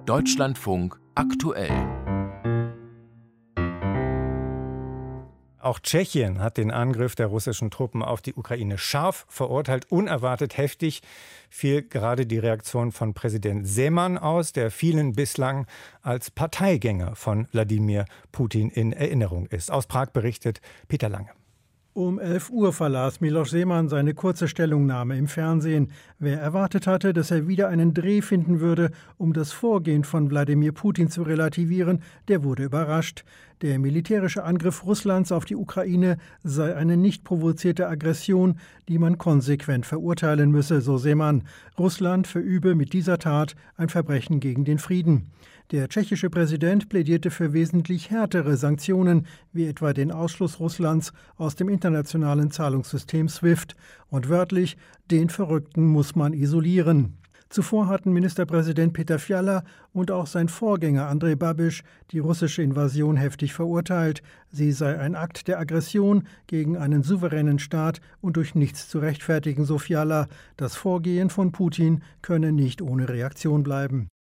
Deutschlandfunk aktuell. Auch Tschechien hat den Angriff der russischen Truppen auf die Ukraine scharf verurteilt. Unerwartet heftig fiel gerade die Reaktion von Präsident Zeman aus, der vielen bislang als Parteigänger von Wladimir Putin in Erinnerung ist. Aus Prag berichtet Peter Lange. Um 11 Uhr verlas Miloš Zeman seine kurze Stellungnahme im Fernsehen. Wer erwartet hatte, dass er wieder einen Dreh finden würde, um das Vorgehen von Wladimir Putin zu relativieren, der wurde überrascht. Der militärische Angriff Russlands auf die Ukraine sei eine nicht provozierte Aggression, die man konsequent verurteilen müsse, so Zeman. Russland verübe mit dieser Tat ein Verbrechen gegen den Frieden. Der tschechische Präsident plädierte für wesentlich härtere Sanktionen, wie etwa den Ausschluss Russlands aus dem internationalen Zahlungssystem SWIFT. Und wörtlich, den Verrückten muss man isolieren. Zuvor hatten Ministerpräsident Petr Fiala und auch sein Vorgänger Andrej Babiš die russische Invasion heftig verurteilt. Sie sei ein Akt der Aggression gegen einen souveränen Staat und durch nichts zu rechtfertigen, so Fiala. Das Vorgehen von Putin könne nicht ohne Reaktion bleiben.